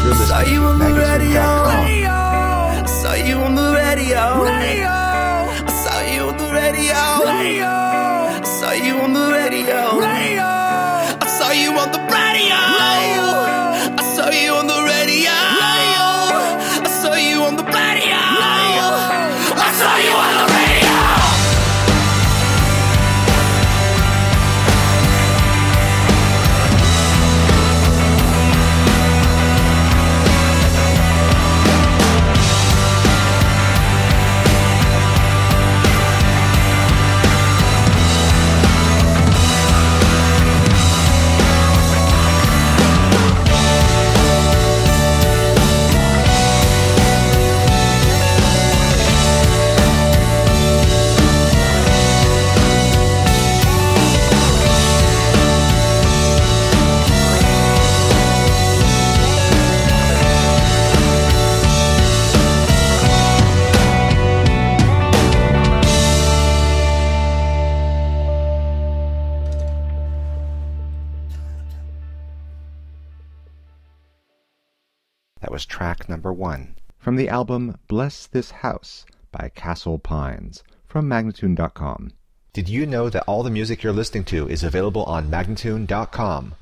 You're listening to Magnitude.com. I saw you on the radio. I saw you on the radio. I saw you on the radio. I saw you on the radio. I saw you on the radio. I saw you on the radio. I saw you on the radio. That was track number 1 from the album Bless This House by Castle Pines from Magnitude.com. Did you know that all the music you're listening to is available on Magnitude.com?